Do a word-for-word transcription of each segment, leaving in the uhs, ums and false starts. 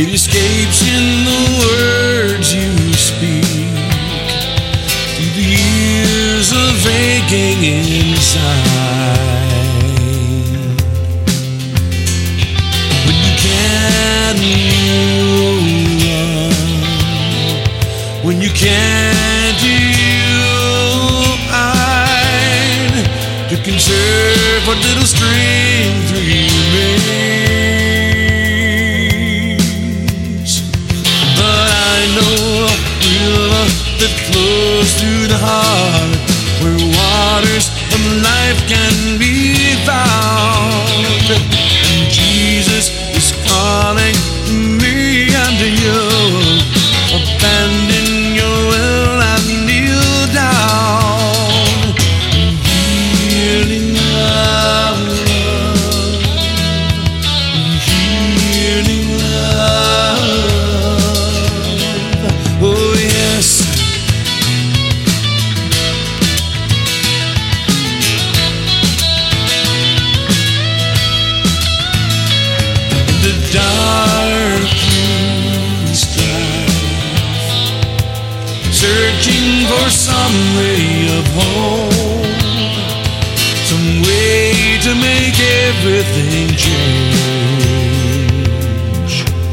It escapes in the words you speak, through the years of aching inside. When you can't run, when you can't hide, to conserve what little strength remains. But I know a river that flows through the heart, where waters of life can be found. And Jesus is calling me and you. Abandon your will and kneel down. Healing love, healing love. Oh yes. In the dark strife, searching for some way of hope, some way to make everything change.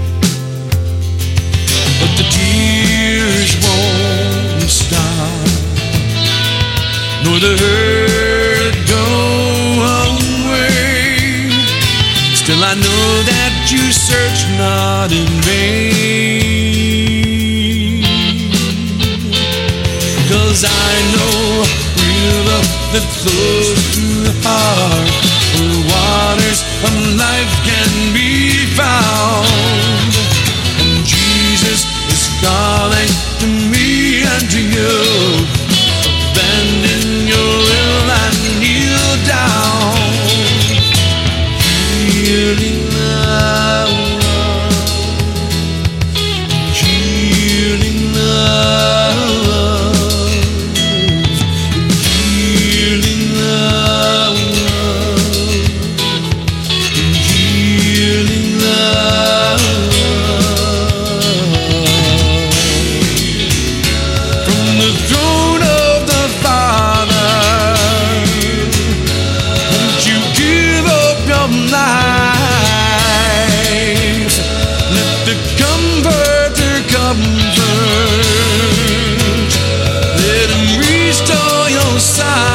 But the tears won't stop, nor the hurt go away. Still I know that you search not in vain, 'cause I know a river that flows through the heart, where waters of life can be found. And Jesus is calling to me and to you. Abandon your will and kneel down. Healing love, healing love, healing love, healing love. From the throne of the Father, won't you give up your life? Let the Comforter comfort. Let him restore your sight.